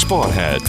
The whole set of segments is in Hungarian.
Sparheld.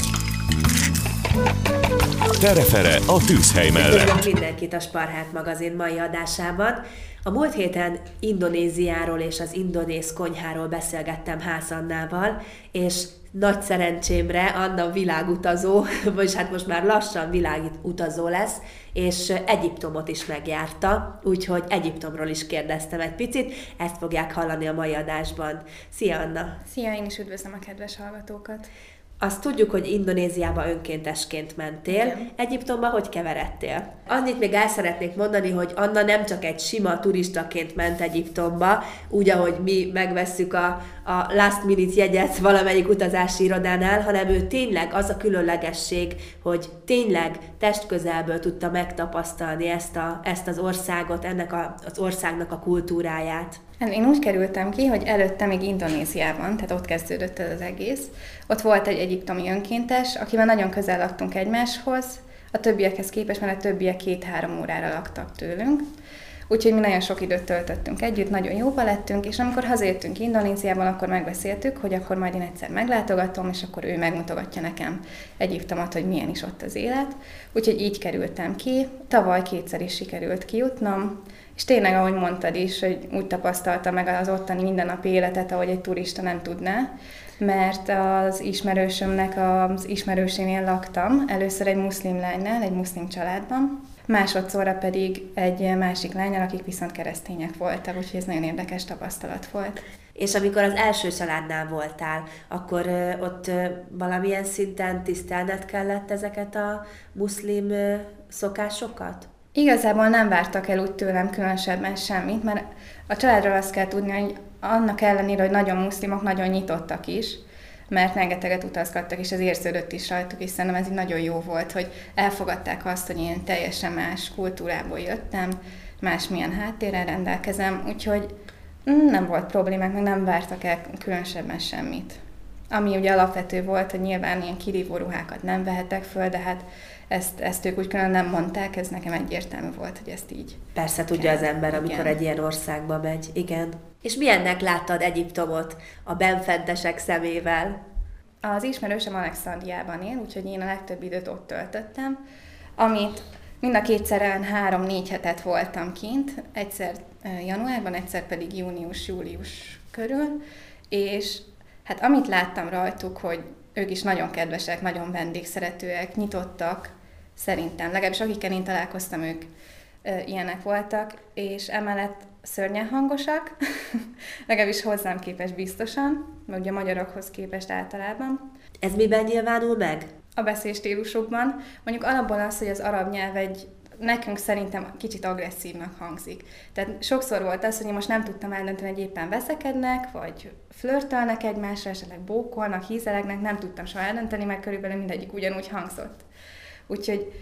Terefere a tűzhely mellett. Üdvözlök mindenkit a Sparheld magazin mai adásában. A múlt héten Indonéziáról és az indonéz konyháról beszélgettem Ház Annával, és nagy szerencsémre Anna világutazó, vagyis hát most már lassan világutazó lesz, és Egyiptomot is megjárta, úgyhogy Egyiptomról is kérdeztem egy picit, ezt fogják hallani a mai adásban. Szia, Anna! Szia, én is üdvözlöm a kedves hallgatókat! Azt tudjuk, hogy Indonéziába önkéntesként mentél. Igen. Egyiptomba hogy keveredtél? Annyit még el szeretnék mondani, hogy Anna nem csak egy sima turistaként ment Egyiptomba, úgy, ahogy mi megvesszük a last minute jegyet valamelyik utazási irodánál, hanem ő tényleg az a különlegesség, hogy tényleg testközelből tudta megtapasztalni ezt az országot, ennek az országnak a kultúráját. Én úgy kerültem ki, hogy előtte még Indonéziában, tehát ott kezdődött ez az egész. Ott volt egy egyiptomi önkéntes, akivel nagyon közel laktunk egymáshoz, a többiekhez képest, mert a többiek 2-3 órára laktak tőlünk. Úgyhogy mi nagyon sok időt töltöttünk együtt, nagyon jóba lettünk, és amikor hazajöttünk Indonéziában, akkor megbeszéltük, hogy akkor majd én egyszer meglátogatom, és akkor ő megmutogatja nekem Egyiptomot, hogy milyen is ott az élet. Úgyhogy így kerültem ki, tavaly 2-szer is sikerült kijutnom, és tényleg, ahogy mondtad is, hogy úgy tapasztalta meg az ottani mindennapi életet, ahogy egy turista nem tudná, mert az ismerősömnek az ismerősénél laktam, először egy muszlim lánynál, egy muszlim családban, másodszorra pedig egy másik lánnyal, akik viszont keresztények voltak, úgyhogy ez nagyon érdekes tapasztalat volt. És amikor az első családnál voltál, akkor ott valamilyen szinten tisztelned kellett ezeket a muszlim szokásokat? Igazából nem vártak el úgy tőlem különösebben semmit, mert a családról azt kell tudni, hogy annak ellenére, hogy nagyon muszlimok, nagyon nyitottak is, mert rengeteget utazgattak, és ez érződött is rajtuk, és szerintem ez így nagyon jó volt, hogy elfogadták azt, hogy én teljesen más kultúrából jöttem, másmilyen háttérrel rendelkezem, úgyhogy nem volt problémák, meg nem vártak el különösebben semmit. Ami ugye alapvető volt, hogy nyilván ilyen kirívó ruhákat nem vehetek föl, de hát ezt ők úgy külön nem mondták, ez nekem egyértelmű volt, hogy ezt így. Persze tudja az ember, amikor igen. egy ilyen országba megy, igen. És milyennek láttad Egyiptomot a benfentesek szemével? Az ismerősöm Alexandriában él, úgyhogy én a legtöbb időt ott töltöttem, amit mind a kétszeren 3-4 hetet voltam kint, egyszer januárban, egyszer pedig június-július körül, és hát amit láttam rajtuk, hogy ők is nagyon kedvesek, nagyon vendégszeretőek, nyitottak, szerintem, legalábbis akikkel én találkoztam, ők ilyenek voltak, és emellett szörnyen hangosak, legalábbis hozzám képest biztosan, mert ugye a magyarokhoz képest általában. Ez miben nyilvánul meg? A beszélstílusokban. Mondjuk alapból az, hogy az arab nyelv nekünk szerintem kicsit agresszívnak hangzik. Tehát sokszor volt az, hogy én most nem tudtam eldönteni, hogy éppen veszekednek, vagy flörtölnek egymásra, esetleg bókolnak, hízelegnek, nem tudtam soha eldönteni, mert körülbelül mindegyik ugyanúgy hangzott. Úgyhogy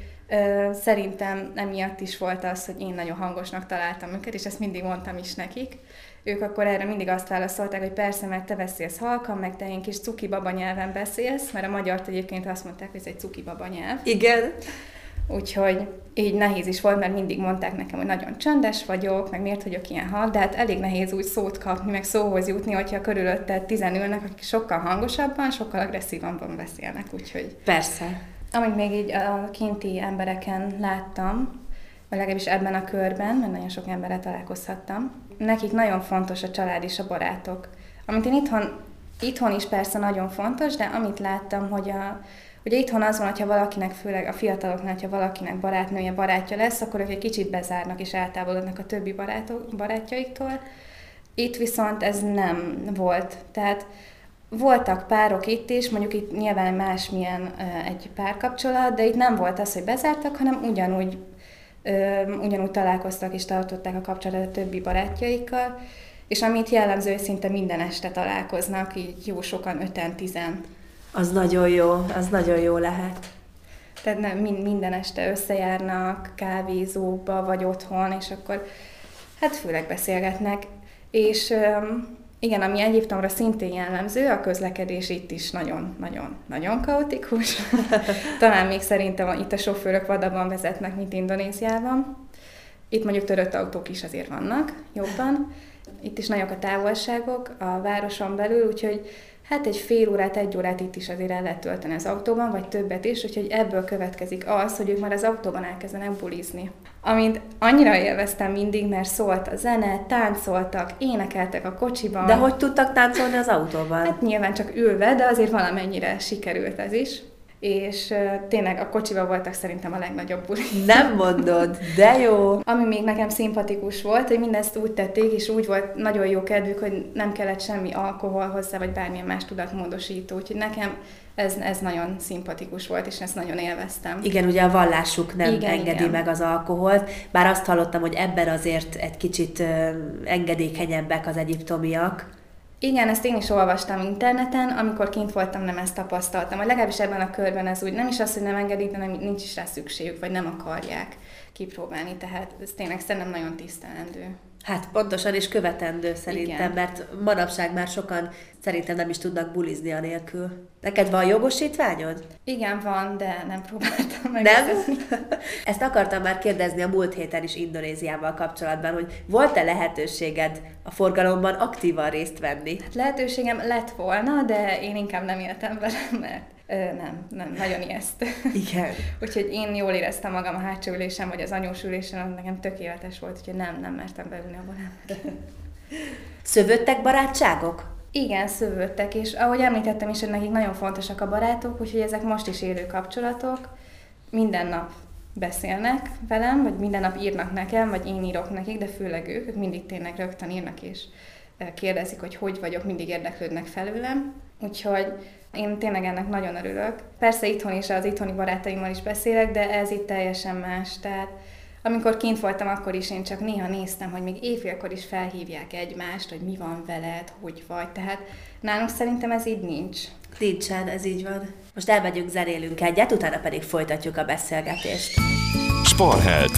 szerintem emiatt is volt az, hogy én nagyon hangosnak találtam őket, és ezt mindig mondtam is nekik. Ők akkor erre mindig azt válaszolták, hogy persze, mert te beszélsz halkan, meg te ilyen kis cuki baba nyelven beszélsz, mert a magyart egyébként azt mondták, hogy ez egy cuki baba nyelv. Igen. Úgyhogy így nehéz is volt, mert mindig mondták nekem, hogy nagyon csöndes vagyok, meg miért vagyok ilyen halk, de hát elég nehéz úgy szót kapni, meg szóhoz jutni, hogyha körülötted 10 ülnek, akik sokkal hangosabban, sokkal agresszívabban beszélnek, úgyhogy... Persze. Amit még így a kinti embereken láttam, vagy legalábbis ebben a körben, mert nagyon sok emberrel találkozhattam, nekik nagyon fontos a család és a barátok. Amit én itthon is persze nagyon fontos, de amit láttam, hogy ugye itthon az van, hogyha valakinek, főleg a fiataloknál, hogyha valakinek barátnője, barátja lesz, akkor ők egy kicsit bezárnak és eltávolodnak a többi barátjaiktól. Itt viszont ez nem volt. Tehát voltak párok itt is, mondjuk itt nyilván másmilyen egy párkapcsolat, de itt nem volt az, hogy bezártak, hanem ugyanúgy találkoztak és tartották a kapcsolatot a többi barátjaikkal, és amit jellemző, hogy szinte minden este találkoznak, így jó sokan, 5-10. Az nagyon jó lehet. Tehát nem, minden este összejárnak kávézóba, vagy otthon, és akkor hát főleg beszélgetnek. És igen, ami Egyiptomra szintén jellemző, a közlekedés itt is nagyon kaotikus. Talán még szerintem itt a sofőrök vadabban vezetnek, mint Indonéziában. Itt mondjuk törött autók is azért vannak jobban. Itt is nagyok a távolságok a városon belül, úgyhogy Hát egy fél órát, 1 órát itt is azért el lehet tölteni az autóban, vagy többet is, úgyhogy ebből következik az, hogy ők már az autóban elkezdenek bulizni. Amit annyira élveztem mindig, mert szólt a zene, táncoltak, énekeltek a kocsiban. De hogy tudtak táncolni az autóban? Hát nyilván csak ülve, de azért valamennyire sikerült ez is. És tényleg a kocsiban voltak szerintem a legnagyobb buli. Nem mondod, de jó! Ami még nekem szimpatikus volt, hogy mindezt úgy tették, és úgy volt nagyon jó kedvük, hogy nem kellett semmi alkohol hozzá, vagy bármilyen más tudatmódosító. Úgyhogy nekem ez nagyon szimpatikus volt, és ezt nagyon élveztem. Igen, ugye a vallásuk nem engedi meg az alkoholt, bár azt hallottam, hogy ebben azért egy kicsit engedékenyebbek az egyiptomiak. Igen, ezt én is olvastam interneten, amikor kint voltam, nem ezt tapasztaltam. Vagy legalábbis ebben a körben ez úgy, nem is az, hogy nem engedik, de nincs is rá szükségük, vagy nem akarják kipróbálni, tehát ez tényleg szerintem nagyon tisztelendő. Hát pontosan, és követendő szerintem, igen. Mert manapság már sokan szerintem nem is tudnak bulizni anélkül. Neked van jogosítványod? Igen, van, de nem próbáltam meg. Nem? Ezt akartam már kérdezni a múlt héten is Indonéziával kapcsolatban, hogy volt-e lehetőséged a forgalomban aktívan részt venni? Hát lehetőségem lett volna, de én inkább nem éltem vele, mert nem, nagyon ijeszt. Igen. Úgyhogy én jól éreztem magam a hátsó ülésen, vagy az anyós ülésen, nekem tökéletes volt, úgyhogy nem mertem beülni a volámra. Szövődtek barátságok? Igen, szövődtek, és ahogy említettem is, hogy nekik nagyon fontosak a barátok, úgyhogy ezek most is élő kapcsolatok. Minden nap beszélnek velem, vagy minden nap írnak nekem, vagy én írok nekik, de főleg ők mindig tényleg rögtön írnak, és kérdezik, hogy vagyok, mindig érdeklődnek felőlem. Úgyhogy én tényleg ennek nagyon örülök. Persze itthon is, az itthoni barátaimmal is beszélek, de ez itt teljesen más. Tehát amikor kint voltam, akkor is én csak néha néztem, hogy még éjfélkor is felhívják egymást, hogy mi van veled, hogy vagy. Tehát nálunk szerintem ez így nincs. Nincsen, ez így van. Most elmegyünk, zenélünk egyet, utána pedig folytatjuk a beszélgetést. Sparheld.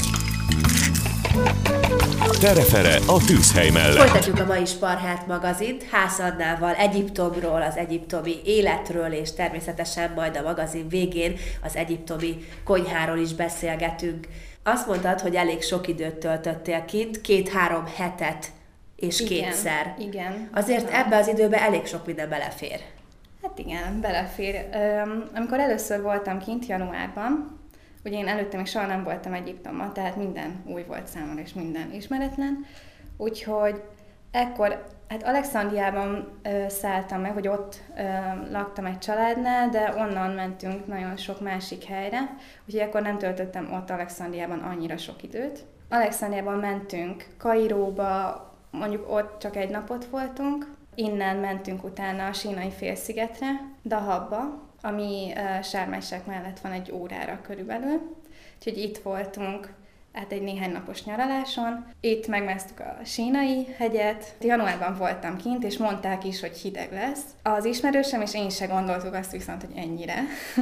Terefere a tűzhely mellett. Folytatjuk a mai Sparheld magazint Hász Annával Egyiptomról, az egyiptomi életről, és természetesen majd a magazin végén az egyiptomi konyháról is beszélgetünk. Azt mondtad, hogy elég sok időt töltöttél kint, 2-3 hetet és igen, kétszer. Igen. Azért ebbe az időbe elég sok minden belefér. Hát igen, belefér. Amikor először voltam kint januárban, ugye én előtte még soha nem voltam Egyiptomban, tehát minden új volt számomra, és minden ismeretlen. Úgyhogy ekkor, hát Alexandriában szálltam meg, hogy ott laktam egy családnál, de onnan mentünk nagyon sok másik helyre, úgyhogy akkor nem töltöttem ott Alexandriában annyira sok időt. Alexandriában mentünk Kairóba, mondjuk ott csak egy napot voltunk, innen mentünk utána a Sínai félszigetre, Dahabba, ami Sharm el-Sheikh mellett van egy órára körülbelül. Úgyhogy itt voltunk hát egy néhány napos nyaraláson. Itt megmásztuk a Sínai hegyet. Januárban voltam kint, és mondták is, hogy hideg lesz. Az ismerősem és én se gondoltuk azt viszont, hogy ennyire.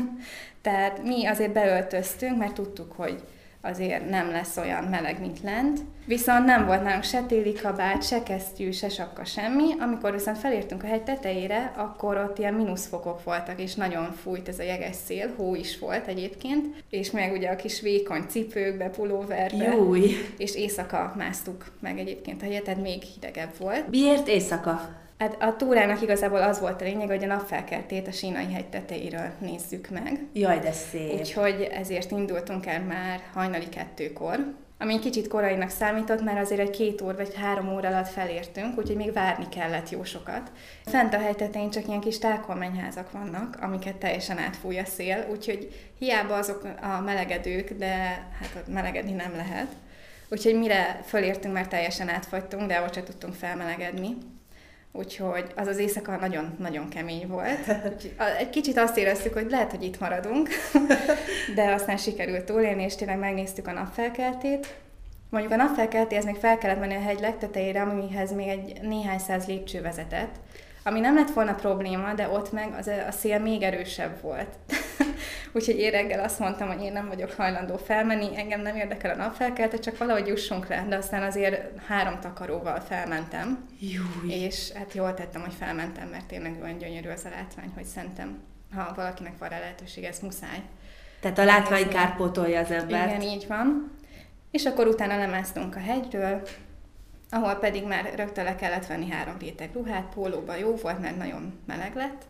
Tehát mi azért beöltöztünk, mert tudtuk, hogy azért nem lesz olyan meleg, mint lent. Viszont nem volt nálunk se téli kabát, se kesztyű, se sapka, semmi. Amikor viszont felértünk a hegy tetejére, akkor ott ilyen mínuszfokok voltak, és nagyon fújt ez a jeges szél, hó is volt egyébként, és meg ugye a kis vékony cipőkbe, pulóverbe. Júj! És éjszaka másztuk meg egyébként a hegyet, tehát még hidegebb volt. Miért éjszaka? Hát a túrának igazából az volt a lényeg, hogy a napfelkeltét a Sínai hegy tetejéről nézzük meg. Jaj, de szép! Úgyhogy ezért indultunk el már hajnali 2-kor, ami kicsit korainak számított, mert azért egy 2 óra vagy 3 óra alatt felértünk, úgyhogy még várni kellett jó sokat. Fent a hegy tetején csak ilyen kis tálkolmányházak vannak, amiket teljesen átfúj a szél, úgyhogy hiába azok a melegedők, de hát ott melegedni nem lehet. Úgyhogy mire fölértünk, már teljesen átfagytunk, de ott se tudtunk felmelegedni. Úgyhogy az az éjszaka nagyon-nagyon kemény volt. Egy kicsit azt éreztük, hogy lehet, hogy itt maradunk, de aztán sikerült túlélni, és tényleg megnéztük a napfelkeltét. Mondjuk a napfelkeltéhez még fel kellett menni a hegy legtetejére, amihez még egy néhány száz lépcső vezetett, ami nem lett volna probléma, de ott meg a szél még erősebb volt. Úgyhogy én reggel azt mondtam, hogy én nem vagyok hajlandó felmenni, engem nem érdekel a napfelkelte, csak valahogy jussunk le, de aztán azért 3 takaróval felmentem. Júj. És hát jól tettem, hogy felmentem, mert tényleg olyan gyönyörű az a látvány, hogy szerintem, ha valakinek van rá lehetőség, ez muszáj. Tehát a látvány kárpótolja az embert. Igen, így van. És akkor utána lemásztunk a hegyről, ahol pedig már rögtön le kellett venni 3 réteg ruhát, pólóban jó volt, mert nagyon meleg lett.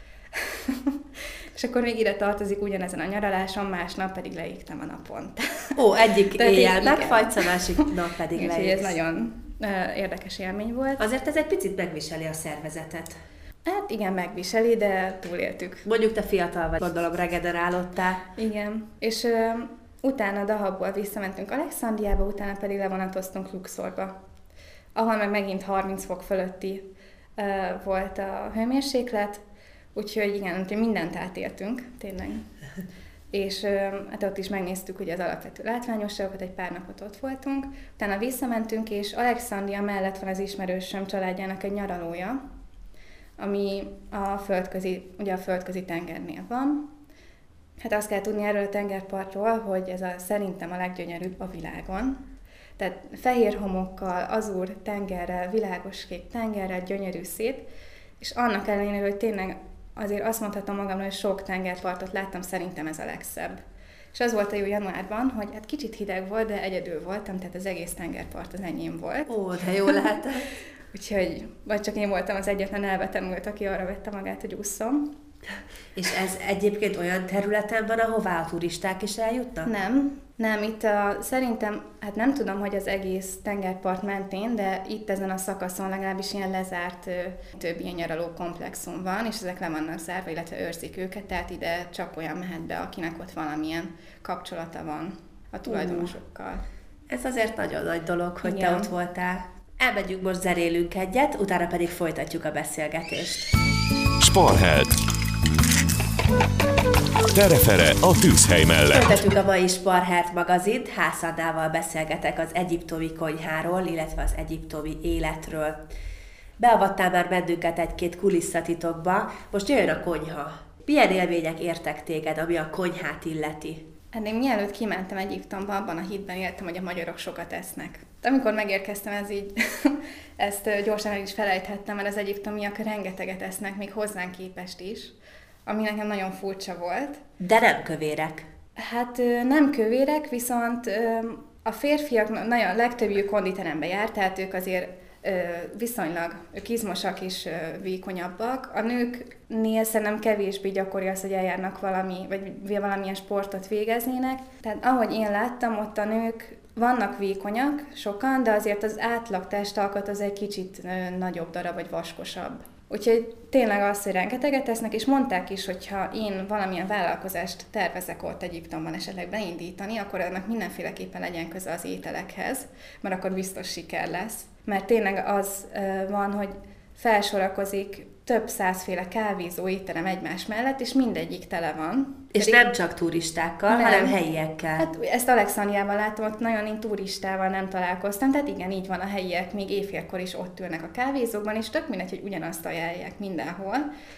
És akkor még ide tartozik ugyanezen a nyaraláson, másnap pedig leégtem a napon. Ó, egyik éjjel igen. megfagysz, a másik nap pedig Úgyhogy leégsz. ez nagyon érdekes élmény volt. Azért ez egy picit megviseli a szervezetet. Hát igen, megviseli, de túléltük. Mondjuk te fiatal vagy, gondolom regenerálódtál. Igen, és utána Dahabból visszamentünk Alexandriába, utána pedig levonatoztunk Luxorba, ahol meg megint 30 fok fölötti volt a hőmérséklet, úgyhogy igen, úgyhogy mindent átéltünk, tényleg. És hát ott is megnéztük ugye az alapvető látványosságokat, egy pár napot ott voltunk, utána visszamentünk, és Alexandria mellett van az ismerősöm családjának egy nyaralója, ami a földközi tengernél van. Hát azt kell tudni erről a tengerpartról, hogy ez szerintem a leggyönyörűbb a világon. Tehát fehér homokkal, azúr tengerrel, világos kék tengerrel, gyönyörű szép, és annak ellenére, hogy tényleg azért azt mondhatom magamra, hogy sok tengerpartot láttam, szerintem ez a legszebb. És az volt a jó januárban, hogy hát kicsit hideg volt, de egyedül voltam, tehát az egész tengerpart az enyém volt. Ó, de jó lehet. Úgyhogy vagy csak én voltam az egyetlen elvetemült, aki arra vette magát, hogy ússzom. És ez egyébként olyan területen van, ahová a turisták is eljutnak? Nem, itt szerintem, hát nem tudom, hogy az egész tengerpart mentén, de itt ezen a szakaszon legalábbis ilyen lezárt több ilyen nyaraló komplexum van, és ezek le vannak zárva, illetve őrzik őket, tehát ide csak olyan mehet be, akinek ott valamilyen kapcsolata van a tulajdonosokkal. Ez azért nagyon nagy dolog, hogy Igen. te ott voltál. Elmegyünk most zerélünk egyet, utána pedig folytatjuk a beszélgetést. Sportheld. Terefere a tűzhely mellett. Folytatjuk a mai Sportheld magazint. Hász Annával beszélgetek az egyiptomi konyháról, illetve az egyiptomi életről. Beavattál már bennünket egy-két kulisszatitokba, most jöjjön a konyha. Milyen élmények értek téged, ami a konyhát illeti? Hát én mielőtt kimentem Egyiptomba, abban a hitben éltem, hogy a magyarok sokat esznek. De amikor megérkeztem, ezt gyorsan el is felejthettem, mert az egyiptomiak rengeteget esznek, még hozzánk képest is, ami nekem nagyon furcsa volt. De nem kövérek. Hát nem kövérek, viszont a férfiak nagyon legtöbbjük konditerembe járt, tehát ők azért viszonylag izmosak és vékonyabbak. A nőknél szerintem kevésbé gyakori az, hogy eljárnak valamilyen sportot végeznének. Tehát ahogy én láttam, ott a nők vannak vékonyak, sokan, de azért az átlag testalkat az egy kicsit nagyobb darab, vagy vaskosabb. Úgyhogy tényleg azt, hogy rengeteget tesznek, és mondták is, hogy ha én valamilyen vállalkozást tervezek ott Egyiptomban esetleg beindítani, akkor annak mindenféleképpen legyen köze az ételekhez, mert akkor biztos siker lesz. Mert tényleg az van, hogy felsorakozik több százféle kávézó étterem egymás mellett, és mindegyik tele van. És nem csak turistákkal, hanem helyiekkel. Hát ezt Alexandriában láttam, ott nagyon én turistával nem találkoztam, tehát igen, így van, a helyiek még éjfélkor is ott ülnek a kávézókban, és tök mindegy, hogy ugyanazt ajánlják mindenhol.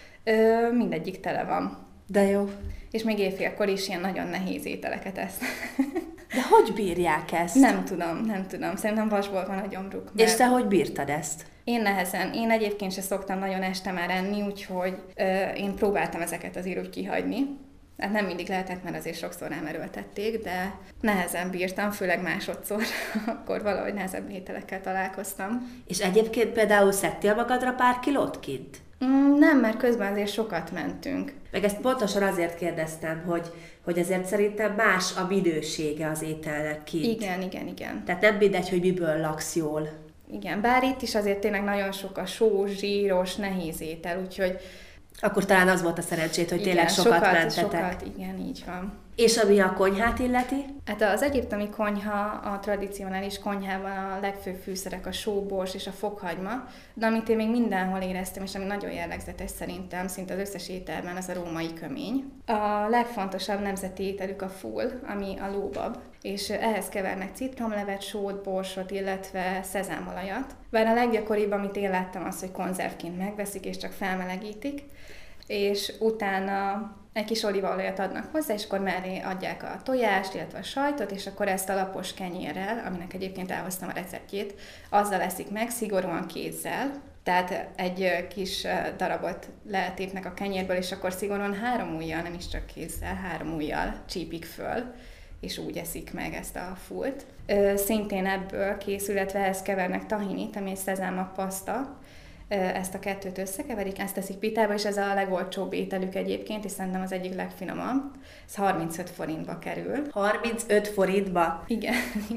Mindegyik tele van. De jó. És még éjfélkor is ilyen nagyon nehéz ételeket esznek. De hogy bírják ezt? Nem tudom. Szerintem vasból van a gyomruk. És te hogy bírtad ezt? Én nehezen. Én egyébként sem szoktam nagyon este már enni, úgyhogy én próbáltam ezeket azért úgy kihagyni. Hát nem mindig lehetett, mert azért sokszor nem erőltették, de nehezen bírtam, főleg másodszor, akkor valahogy nehezebb ételekkel találkoztam. És egyébként például szedtél magadra pár kilót kint? Nem, mert közben azért sokat mentünk. Meg ezt pontosan azért kérdeztem, hogy azért szerintem más a minősége az ételnek kint. Igen. Tehát nem mindegy, hogy miből laksz jól. Igen, bár itt is azért tényleg nagyon sok a sós, zsíros, nehéz étel, úgyhogy... Akkor talán az volt a szerencsét, hogy tényleg sokat mentetek. Sokat, igen, így van. És ami a konyhát illeti? Hát az egyiptomi konyha, a tradicionális konyhában a legfőbb fűszerek a sóbors és a fokhagyma, de amit én még mindenhol éreztem, és ami nagyon jellegzetes szerintem, szinte az összes ételben, az a római kömény. A legfontosabb nemzeti ételük a ful, ami a lóbab, és ehhez kevernek citromlevet, sót, borsot, illetve szezámolajat. Bár a leggyakoribb, amit én láttam, az, hogy konzervként megveszik, és csak felmelegítik, és utána egy kis olívaolajat adnak hozzá, és akkor mellé adják a tojást, illetve a sajtot, és akkor ezt a lapos kenyérrel, aminek egyébként elhoztam a receptjét, azzal eszik meg, szigorúan kézzel. Tehát egy kis darabot letépnek a kenyérből, és akkor szigorúan 3 ujjal, nem is csak kézzel, 3 ujjal csípik föl, és úgy eszik meg ezt a fult. Szintén ebből készül, illetve ehhez kevernek tahinit, ami egy szezámmag paszta. Ezt a kettőt összekeverik, ezt teszik pitába, és ez a legolcsóbb ételük egyébként, és szerintem az egyik legfinomabb. Ez 35 forintba kerül. 35 forintba? Igen.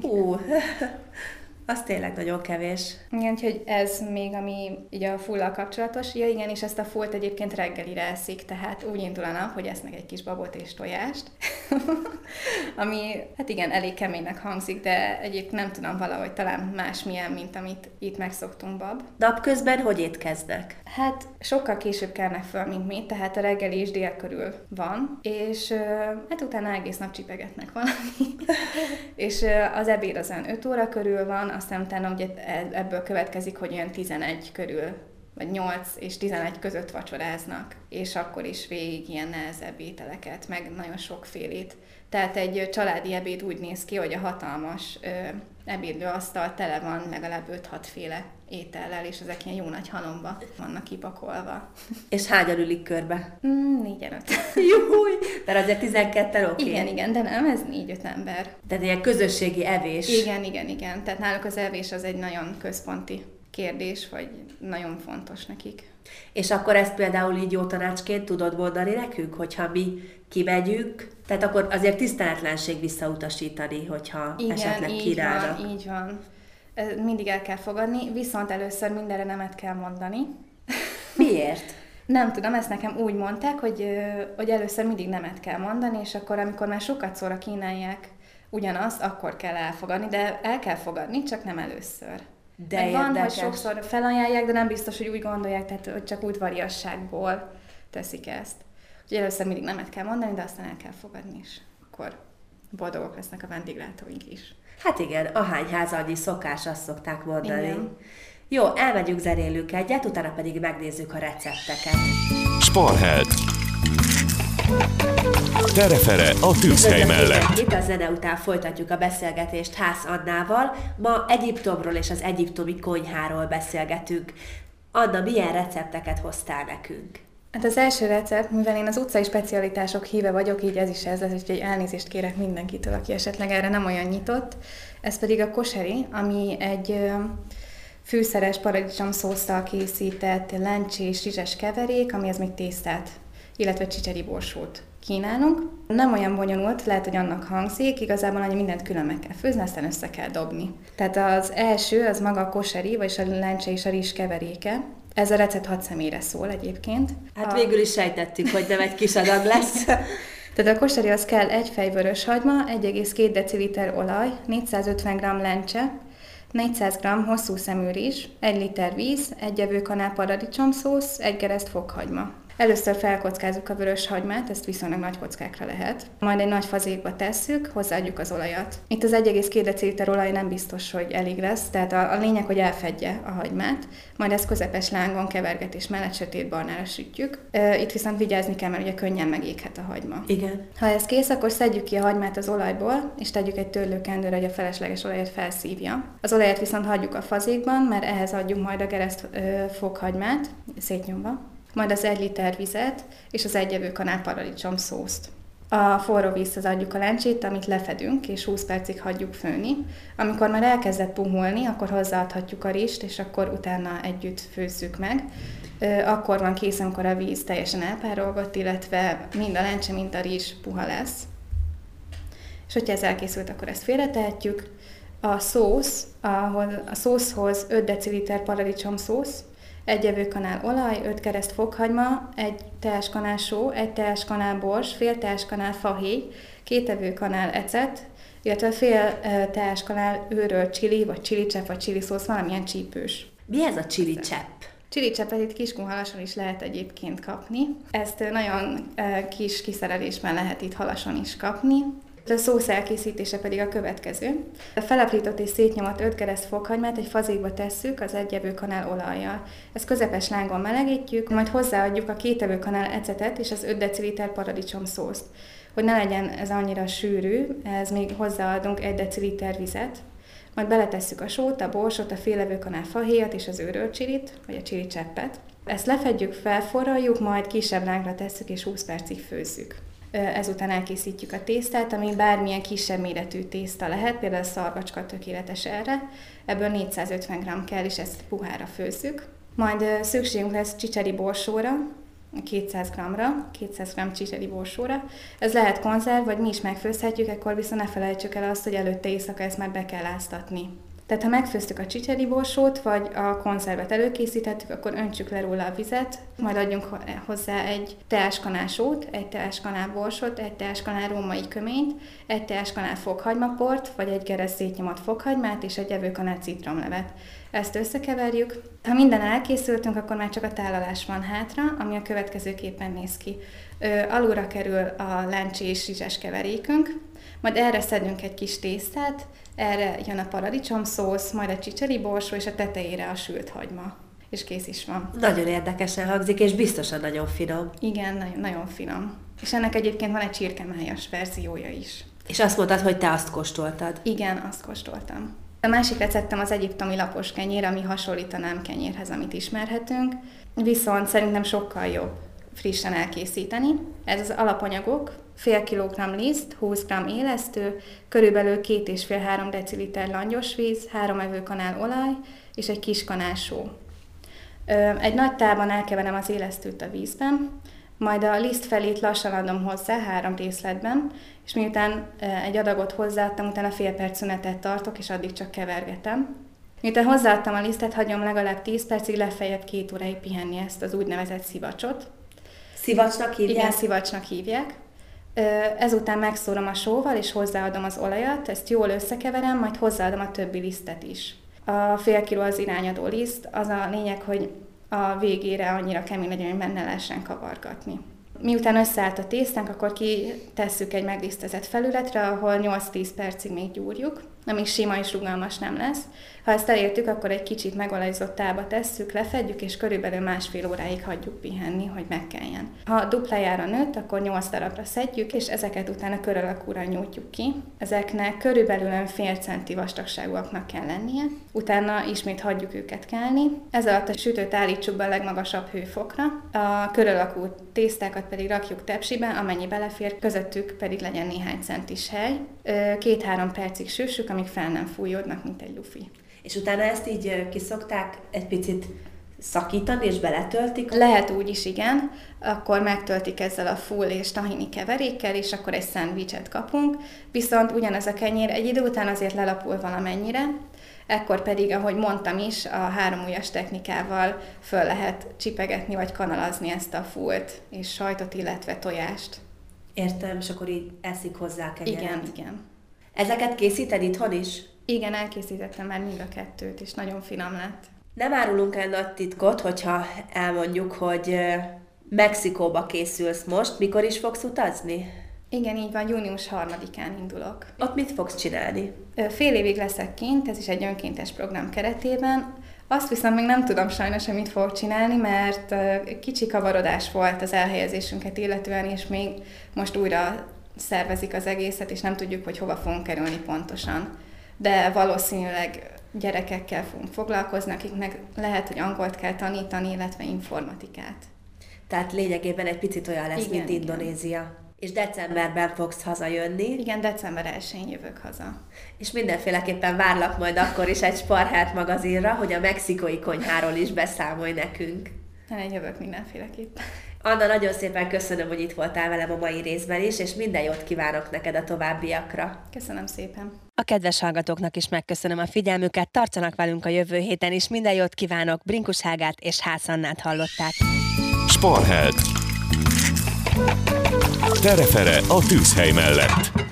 Az tényleg nagyon kevés. Igen, úgyhogy ez még, ami így a fullal kapcsolatos. Ja igen, és ezt a fullt egyébként reggelire eszik, tehát úgy indul a nap, hogy esznek egy kis babot és tojást. Ami, hát igen, elég keménynek hangzik, de egyébként nem tudom, valahogy talán másmilyen, mint amit itt megszoktunk, bab. Napközben hogy étkeznek? Hát sokkal később kelnek föl, mint mi, tehát a reggeli is dél körül van, és hát utána egész nap csipegetnek valami. És az ebéd az olyan 5 óra körül van, aztán utána ugye ebből következik, hogy olyan 11 körül, vagy 8 és 11 között vacsoráznak, és akkor is végig ilyen nehezebb ételeket, meg nagyon sokfélét. Tehát egy családi ebéd úgy néz ki, hogy a hatalmas ebédlőasztal tele van legalább 5-6 féle étellel, és ezek ilyen jó nagy halomba vannak kipakolva. És hányan ülik körbe? 4-5. Júj! Mert azért 12 oké. Igen, de nem, ez 4-5 ember. Tehát ilyen közösségi evés. Igen. Tehát náluk az evés az egy nagyon központi kérdés, vagy nagyon fontos nekik. És akkor ezt például így jó tanácsként tudod mondani nekünk, hogyha mi kimegyünk, tehát akkor azért tiszteletlenség visszautasítani, hogyha esetleg kínálnak. Igen, így van. Mindig el kell fogadni, viszont először mindenre nemet kell mondani. Miért? Nem tudom, ezt nekem úgy mondták, hogy először mindig nemet kell mondani, és akkor, amikor már sokat szóra kínálják ugyanazt, akkor kell elfogadni, de el kell fogadni, csak nem először. De meg van, érdekes. hogy sokszor felajánlják, de nem biztos, hogy úgy gondolják, tehát hogy csak udvariasságból teszik ezt. Úgyhogy először mindig nemet kell mondani, de aztán el kell fogadni is. Akkor boldogok lesznek a vendéglátóink is. Hát igen, ahány ház annyi szokás, azt szokták mondani. Igen. Jó, elmegyünk zenélünk egyet, utána pedig megnézzük a recepteket. Sparheld. Terefere a tűzhely mellett. Itt a zene után folytatjuk a beszélgetést Hász Annával. Ma Egyiptomról és az egyiptomi konyháról beszélgetünk. Anna, milyen recepteket hoztál nekünk? Hát az első recept, mivel én az utcai specialitások híve vagyok, így ez is ez lesz, úgyhogy elnézést kérek mindenkitől, aki esetleg erre nem olyan nyitott. Ez pedig a koseri, ami egy fűszeres paradicsomszósztal készített lencsés rizses keverék, amihez még tésztát, illetve csicseri borsót kínálunk. Nem olyan bonyolult, lehet, hogy annak hangzik, igazából annyi mindent külön meg kell főzni, aztán össze kell dobni. Tehát az első, az maga a koseri, vagyis a lencse és a rizs keveréke. Ez a recept 6 személyre szól egyébként. Hát végül is sejtettük, hogy nem egy kis adag lesz. Tehát a koserihoz kell egy fej vöröshagyma, 1,2 deciliter olaj, 450 g lencse, 400 g hosszú szemű rizs, 1 liter víz, 1 evőkanál paradicsomszósz, 1 gereszt fokhagyma. Először felkockázzuk a vörös hagymát, ezt viszonylag nagy kockákra lehet. Majd egy nagy fazékba tesszük, hozzáadjuk az olajat. Itt az 1,2 deciliter olaj nem biztos, hogy elég lesz, tehát a lényeg, hogy elfedje a hagymát. Majd ezt közepes lángon kevergetés mellett sötétbarnára sütjük. Itt viszont vigyázni kell, mert ugye könnyen megéghet a hagyma. Igen. Ha ez kész, akkor szedjük ki a hagymát az olajból, és tegyük egy törlőkendőre, hogy a felesleges olajat felszívja. Az olajat viszont hagyjuk a fazékban, mert ehhez adjuk majd a gereszt fokhagymát, szétnyomva. Majd az 1 liter vizet és az 1 evőkanál paradicsomszószt. A forró vízhez adjuk a lencsét, amit lefedünk, és 20 percig hagyjuk főni. Amikor már elkezdett puhulni, akkor hozzáadhatjuk a rizst, és akkor utána együtt főzzük meg. Akkor van kész, amikor a víz teljesen elpárolgott, illetve mind a lencse, mind a rizs puha lesz. És hogyha ez elkészült, akkor ezt félretehetjük. A szószhoz 5 deciliter paradicsomszósz, 1 evőkanál olaj, 5 kereszt fokhagyma, 1 teáskanál só, 1 teáskanál bors, fél teáskanál fahéj, 2 evőkanál ecet, illetve fél teáskanál őrölt chili, vagy chilicsepp, vagy chilisósz, valamilyen csípős. Mi ez a chilicsepp? Chilicseppet itt kiskunhalason is lehet egyébként kapni. Ezt nagyon kis kiszerelésben lehet itt halason is kapni. A szósz elkészítése pedig a következő. A felaprított és szétnyomott 5 kereszt fokhagymát egy fazékba tesszük az 1 evőkanál olajjal. Ezt közepes lángon melegítjük, majd hozzáadjuk a 2 evőkanál ecetet és az 5 deciliter paradicsomszószt. Hogy ne legyen ez annyira sűrű, ehhez még hozzáadunk 1 deciliter vizet, majd beletesszük a sót, a borsot, a fél evőkanál fahéjat és az őrölt csilit, vagy a chilicseppet. Ezt lefedjük, felforraljuk, majd kisebb lángra tesszük és 20 percig főzzük. ezután elkészítjük a tésztát, ami bármilyen kisebb méretű tészta lehet, például a szarvacska tökéletes erre, ebből 450 g kell, és ezt puhára főzzük. Majd szükségünk lesz csicseri borsóra, 200 g-ra, 200 g csicseri borsóra. Ez lehet konzerv, vagy mi is megfőzhetjük, akkor viszont ne felejtsük el azt, hogy előtte éjszaka ezt már be kell áztatni. Tehát ha megfőztük a csicseri borsót, vagy a konzervet előkészítettük, akkor öntsük le róla a vizet, majd adjunk hozzá egy teáskanál sót, egy teáskanál borsot, egy teáskanál római köményt, egy teáskanál fokhagymaport, vagy egy geresz szétnyomott fokhagymát és egy evőkanál citromlevet. Ezt összekeverjük. Ha minden elkészültünk, akkor már csak a tálalás van hátra, ami a következőképpen néz ki. Alulra kerül a lencsi és rizses keverékünk, majd erre szedünk egy kis tésztát, erre jön a paradicsomszósz, majd a csicseri borsó, és a tetejére a sült hagyma. És kész is van. Nagyon érdekesen hangzik, és biztosan nagyon finom. Igen, nagyon finom. És ennek egyébként van egy csirkemájas verziója is. És azt mondtad, hogy te azt kóstoltad? Igen, azt kóstoltam. A másik receptem az egyiptomi lapos kenyér, ami hasonlítanám kenyérhez, amit ismerhetünk, viszont szerintem sokkal jobb frissen elkészíteni. Ez az alapanyagok: fél kilogramm liszt, 20 g élesztő, körülbelül 2,5-3 deciliter langyos víz, 3 evőkanál olaj és egy kis kanál só. Egy nagy tálban elkeverem az élesztőt a vízben, majd a liszt felét lassan adom hozzá 3 részletben, és miután egy adagot hozzáadtam, utána fél perc szünetet tartok, és addig csak kevergetem. Miután hozzáadtam a lisztet, hagyom legalább 10 percig, legfeljebb 2 óráig pihenni ezt az úgynevezett szivacsot. Szivacsnak hívják? Igen, szivacsnak hívják. Ezután megszórom a sóval, és hozzáadom az olajat, ezt jól összekeverem, majd hozzáadom a többi lisztet is. A fél kiló az irányadó liszt, az a lényeg, hogy a végére annyira kemény legyen, hogy benne lehessen kavargatni. Miután összeállt a tésztánk, akkor kitesszük egy meglisztezett felületre, ahol 8-10 percig még gyúrjuk, amíg sima és rugalmas nem lesz. Ha ezt elértük, akkor egy kicsit megolajzott tálba tesszük, lefedjük, és körülbelül másfél óráig hagyjuk pihenni, hogy megkeljen. Ha duplájára nőtt, akkor 8 darabra szedjük, és ezeket utána kör alakúra nyújtjuk ki. Ezeknek körülbelül fél centi vastagságúaknak kell lennie. Utána ismét hagyjuk őket kelni. Ez alatt a sütőt állítsuk be a legmagasabb hőfokra. A kör alakú tésztákat pedig rakjuk tepsibe, amennyi belefér, közöttük pedig legyen néhány centis hely. 2-3 percig süssük, amíg fel nem fújódnak, mint egy lufi. És utána ezt így kiszokták egy picit szakítani, és beletöltik? Lehet úgy is, igen. Akkor megtöltik ezzel a full és tahini keverékkel, és akkor egy szendvicset kapunk. Viszont ugyanez a kenyér egy idő után azért lelapul valamennyire, ekkor pedig, ahogy mondtam is, a 3 ujjas technikával föl lehet csipegetni vagy kanalazni ezt a fullt, és sajtot, illetve tojást. Értem, és akkor így eszik hozzá a kenyeret. Igen. Ezeket készíted itthon is? Igen, elkészítettem már mind a 2-t, és nagyon finom lett. Nem árulunk el nagy titkot, hogyha elmondjuk, hogy Mexikóba készülsz most. Mikor is fogsz utazni? Igen, így van, június 3-án indulok. Ott mit fogsz csinálni? Fél évig leszek kint, ez is egy önkéntes program keretében. Azt viszont még nem tudom sajnos, hogy mit fogok csinálni, mert kicsi kavarodás volt az elhelyezésünket illetően, és még most újra szervezik az egészet, és nem tudjuk, hogy hova fogunk kerülni pontosan. De valószínűleg gyerekekkel fogunk foglalkozni, akiknek lehet, hogy angolt kell tanítani, illetve informatikát. Tehát lényegében egy picit olyan lesz, mint Indonézia. És decemberben fogsz hazajönni. Igen, december 1-én jövök haza. És mindenféleképpen várlak majd akkor is egy Sparhealth magazinra, hogy a mexikói konyháról is beszámolj nekünk. Jövök mindenféleképpen. Anna, nagyon szépen köszönöm, hogy itt voltál velem a mai részben is, és minden jót kívánok neked a továbbiakra. Köszönöm szépen. A kedves hallgatóknak is megköszönöm a figyelmüket, tartsanak velünk a jövő héten is, minden jót kívánok, Brinkus Hágát és Hász Annát hallották. Sparhealth. Terefere a tűzhely mellett.